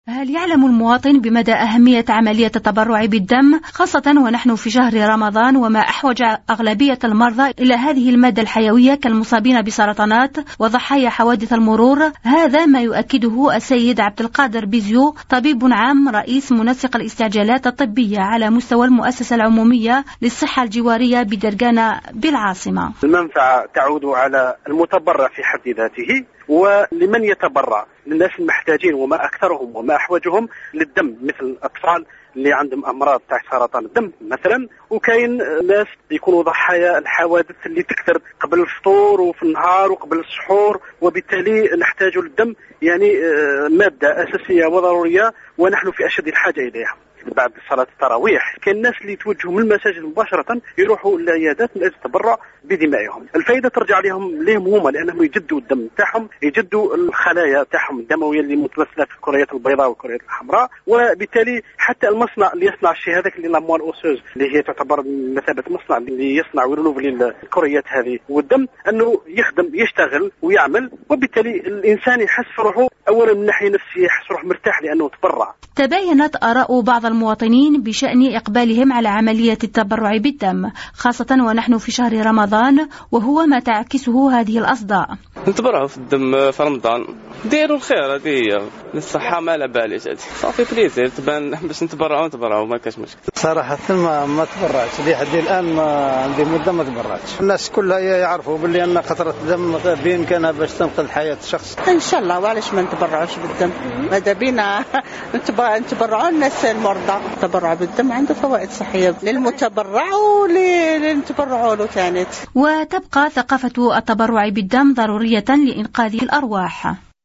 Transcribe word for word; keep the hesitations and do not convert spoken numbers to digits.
هل يعلم المواطن بمدى أهمية عملية التبرع بالدم، خاصة ونحن في شهر رمضان وما أحوج أغلبية المرضى إلى هذه المادة الحيوية كالمصابين بسرطانات وضحايا حوادث المرور؟ هذا ما يؤكده السيد عبد القادر بيزيو، طبيب عام رئيس منسق الاستعجالات الطبية على مستوى المؤسسة العمومية للصحة الجوارية بدرجانة بالعاصمة. المنفعة تعود على المتبرع في حد ذاته ولمن يتبرع، للناس المحتاجين وما أكثرهم وما أحوجهم للدم، مثل الأطفال اللي عندهم أمراض تاع سرطان الدم مثلا، وكاين ناس يكونوا ضحايا الحوادث اللي تكثر قبل الفطور وفي النهار وقبل السحور، وبالتالي نحتاج للدم يعني مادة أساسية وضرورية ونحن في أشد الحاجة إليها. بعد صلاة التراويح كاين الناس اللي يتوجهوا من المساجد مباشرة يروحوا للعيادات من أجل التبرع بدمائهم. الفائدة ترجع لهم لهم هما، لأنهم يجدوا الدم تاعهم، يجدوا الخلايا تاعهم الدموية اللي متمثلة في الكريات البيضاء والكريات الحمراء، وبالتالي حتى المصنع اللي يصنع الشيء هذاك اللي لاموال اوسوز اللي هي تعتبر مثابة مصنع اللي يصنع ويرنوفلي الكريات هذه والدم، أنه يخدم يشتغل ويعمل، وبالتالي الإنسان يحس روحه أولا من ناحية نفسية، يحس روحه مرتاح لأنه تبرع. تباينت آراء بعض المواطنين بشأن إقبالهم على عملية التبرع بالدم، خاصة ونحن في شهر رمضان وهو ما تعكسه هذه الأصداء. نتبرعوا في الدم في رمضان، ديروا الخير، هذه هي للصحة ما لا باليش، هذه صافي بليزير تبان باش نتبرعوا نتبرعوا ما كاش مشكل. صراحة ما ما تبرعتش لحد الآن، ما عندي مدة ما تبرعتش. الناس كلها يعرفوا باللي أن قطرة الدم بإمكانها باش تنقذ حياة شخص. إن شاء الله، وعلاش ما نتبرعوش بالدم؟ ماذا بينا نتبرعوا الناس المرضى. التبرع بالدم عنده فوائد صحية للمتبرع واللي نتبرعوا له ثاني. وتبقى ثقافة التبرع بالدم ضرورية لإنقاذ الأرواح.